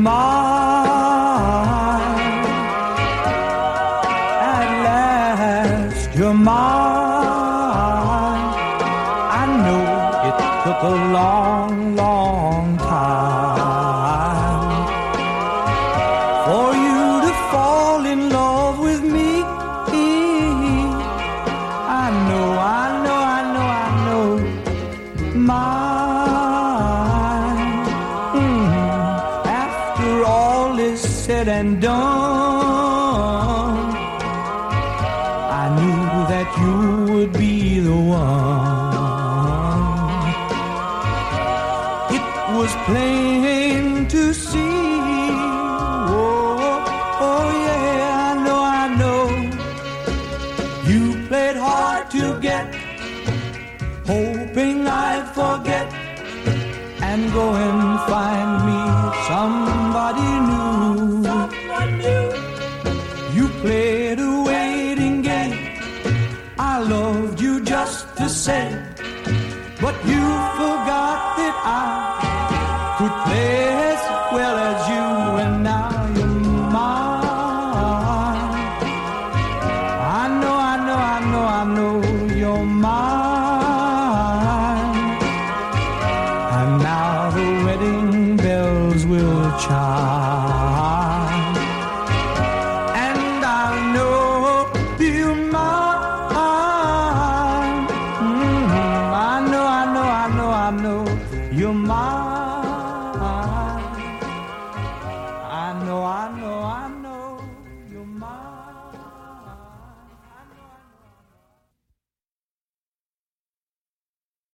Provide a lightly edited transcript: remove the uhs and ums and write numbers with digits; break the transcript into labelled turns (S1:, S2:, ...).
S1: mine. At last you're mine. I know it took a long, long time for you to fall in love with me. I know, I know, I know, I know, mine. After all is said and done, I knew that you would be the one. It was plain to see. Oh, oh yeah, I know, I know. You played hard to get, hoping I'd forget and go and find me somebody new. You played a waiting game. I loved you just the same, but you forgot that I could play as well as you, and now you're mine. I know, I know, I know, I know you're mine. And now the wedding bells will chime, and I know you're mine. I know, I know, I know, I know you're mine. I know, I know, I know.